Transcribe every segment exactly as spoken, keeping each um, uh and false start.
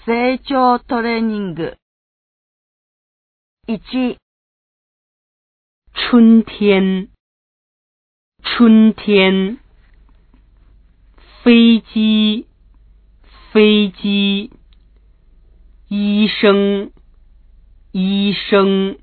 成長トレーニング。一、 春天，春天，飞机，飞机，医生，医生，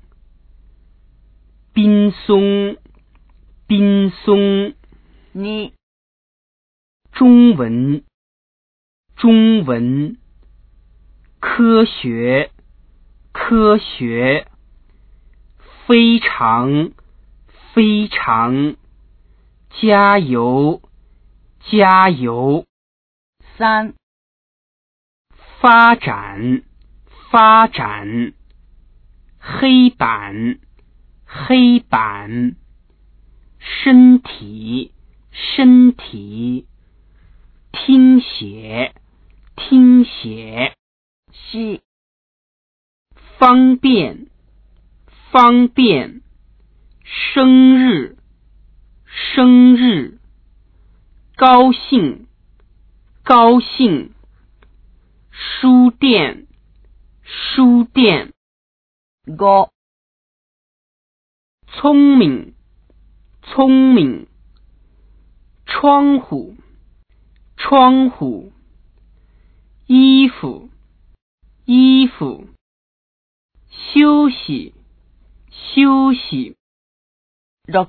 冰松，冰松， 二、 中文，中文，科学，科学，非常，非常，加油，加油， 三、 发展，发展，黑板，黑板，身体，身体，听写，听写， 四、 方便，方便，生日，生日，高兴，高兴，书店，书店， 五、 聪明，聪明，窗户，窗户，衣服，衣服，休息，休息， 六、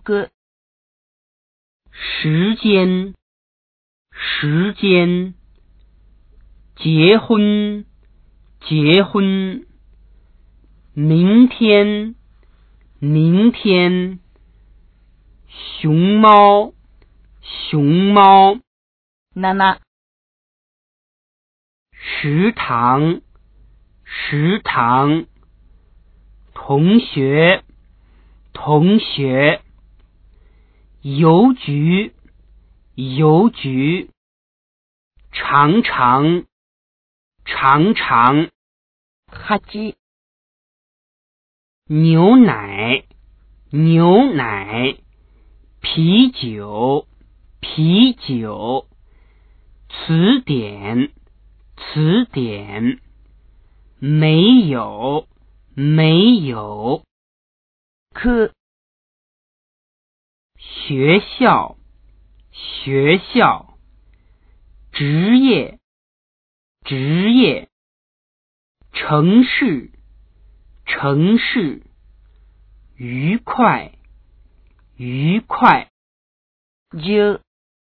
时间，时间，结婚，结婚，明天，明天，熊猫，熊猫， 七、 食堂，食堂，同学，同学，邮局，邮局，常常，常常， 八、 牛奶，牛奶，啤酒，啤酒，词典，词典，没有，没有， 九、 学校，学校，职业，职业，城市，城市，愉快，愉快， 十、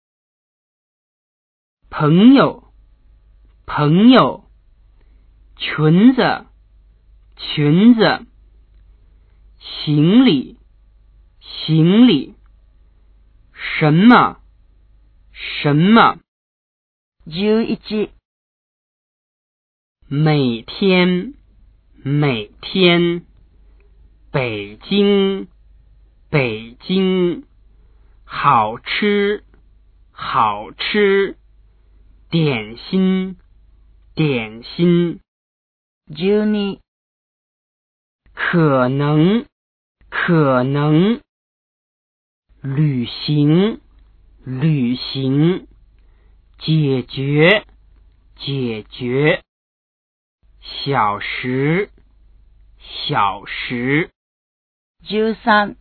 朋友，朋友，裙子，裙子，行李，行李，什么，什么， 十一、 每天，每天，北京，北京，好吃，好吃，点心，点心， 十二、 可能，可能，旅行，旅行，解决，解决，小时，小时， 十三、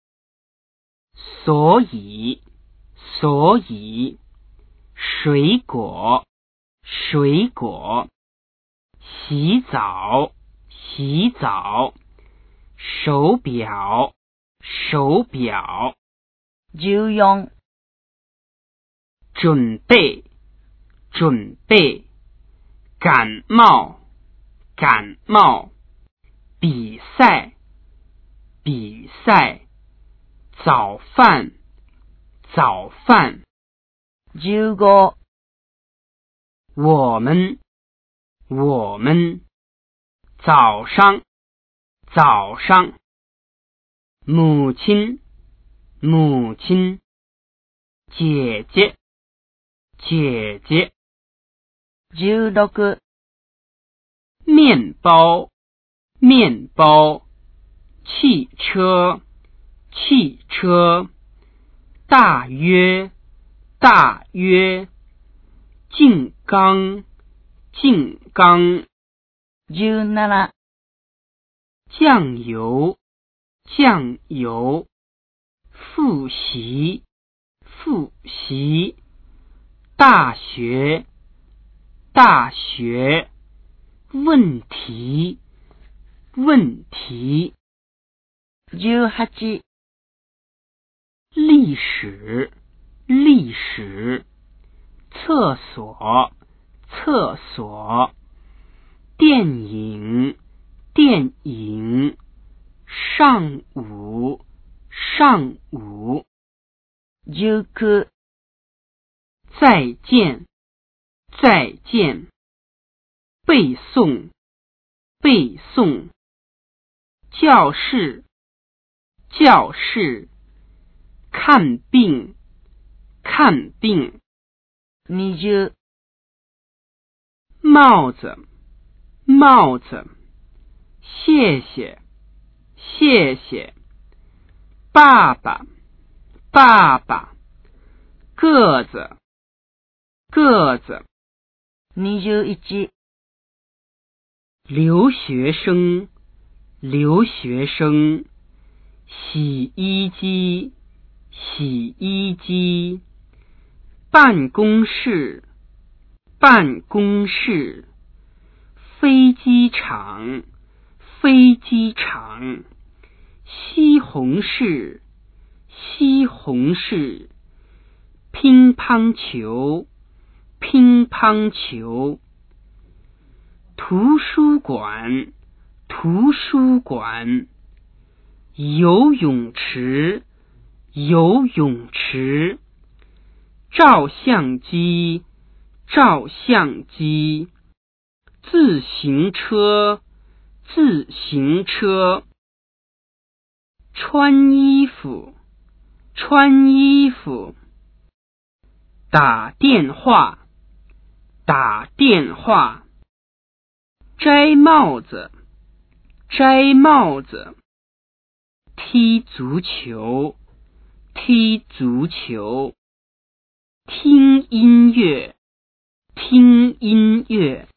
所以，所以，水果，水果，洗澡，洗澡，手表，手表， 十四、 准备，准备，感冒，感冒，比赛，比赛，早饭，早饭， 十五、 我们，我们，早上，早上，母亲，母亲，姐姐，姐姐， 十六、 面包，面包，汽车，汽车，大约，大约，静冈，静冈， 十七、 酱油，酱油，复习，复习，大学，大学，问题，问题， 十八、 历史，历史，厕所，厕所，电影，电影，上午，上午， 十九、 再见，再见，背诵，背诵，教室，教室，看病，看病， 二十、 帽子，帽子，谢谢，谢谢，爸爸，爸爸，个子，个子， 二十一、 留学生，留学生，洗衣机，洗衣机，办公室，办公室，飞机场，飞机场，西红柿，西红柿，乒乓球，乒乓球，图书馆，图书馆，游泳池，游泳池，照相机，照相机，自行车，自行车，穿衣服，穿衣服，打电话，打电话，摘帽子，摘帽子，踢足球，踢足球，听音乐，听音乐。